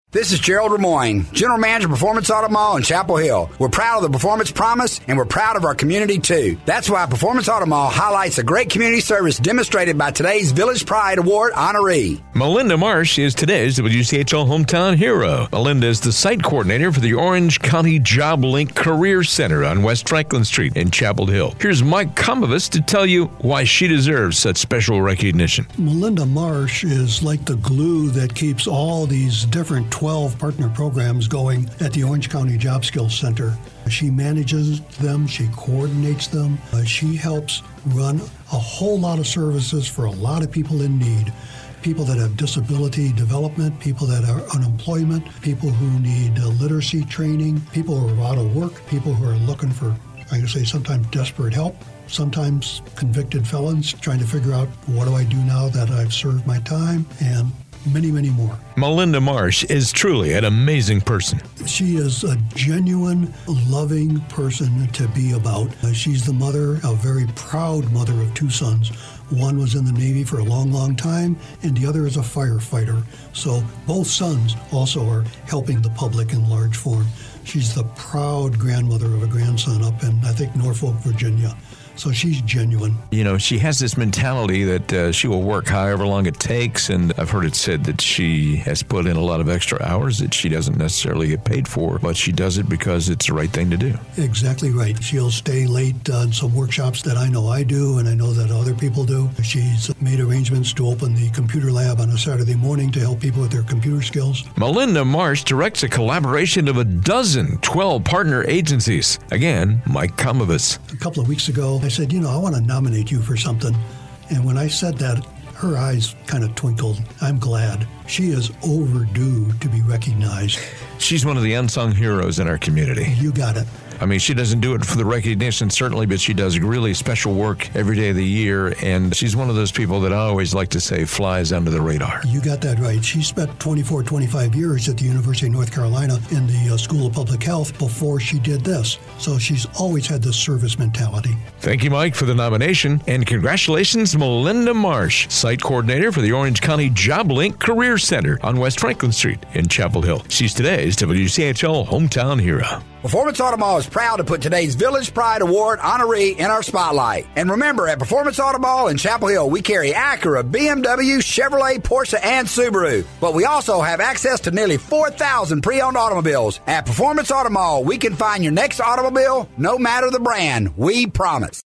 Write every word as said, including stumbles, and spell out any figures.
This is Gerald Ramoyne, General Manager of Performance Auto Mall in Chapel Hill. We're proud of the Performance Promise, and we're proud of our community, too. That's why Performance Auto Mall highlights the great community service demonstrated by today's Village Pride Award honoree. Melinda Marsh is today's W C H L Hometown Hero. Melinda is the site coordinator for the Orange County Job Link Career Center on West Franklin Street in Chapel Hill. Here's Mike Comovas to tell you why she deserves such special recognition. Melinda Marsh is like the glue that keeps all these different twelve partner programs going at the Orange County Job Skills Center. She manages them, she coordinates them, uh, she helps run a whole lot of services for a lot of people in need. People that have disability development, people that are unemployment, people who need uh, literacy training, people who are out of work, people who are looking for, I can say, sometimes desperate help. Sometimes convicted felons trying to figure out, what do I do now that I've served my time, and many, many more. Melinda Marsh is truly an amazing person. She is a genuine, loving person to be about. Uh, she's the mother, a very proud mother of two sons. One was in the Navy for a long, long time, and the other is a firefighter. So both sons also are helping the public in large form. She's the proud grandmother of a grandson up in, I think, Norfolk, Virginia. So she's genuine. You know, she has this mentality that uh, she will work however long it takes, and I've heard it said that she has put in a lot of extra hours that she doesn't necessarily get paid for, but she does it because it's the right thing to do. Exactly right. She'll stay late on some workshops that I know I do, and I know that other people do. She's made arrangements to open the computer lab on a Saturday morning to help people with their computer skills. Melinda Marsh directs a collaboration of a dozen twelve partner agencies. Again, Mike Comovas. A couple of weeks ago, I said, you know, I want to nominate you for something. And when I said that, her eyes kind of twinkled. I'm glad. She is overdue to be recognized. She's one of the unsung heroes in our community. You got it. I mean, she doesn't do it for the recognition, certainly, but she does really special work every day of the year, and she's one of those people that I always like to say flies under the radar. You got that right. She spent twenty-four, twenty-five years at the University of North Carolina in the uh, School of Public Health before she did this. So she's always had this service mentality. Thank you, Mike, for the nomination, and congratulations, Melinda Marsh, site coordinator for the Orange County Job Link Career Center on West Franklin Street in Chapel Hill. She's today's W C H L Hometown Hero. Performance Auto Mall is proud to put today's Village Pride Award honoree in our spotlight. And remember, at Performance Auto Mall in Chapel Hill, we carry Acura, B M W, Chevrolet, Porsche, and Subaru. But we also have access to nearly four thousand pre-owned automobiles. At Performance Auto Mall, we can find your next automobile, no matter the brand. We promise.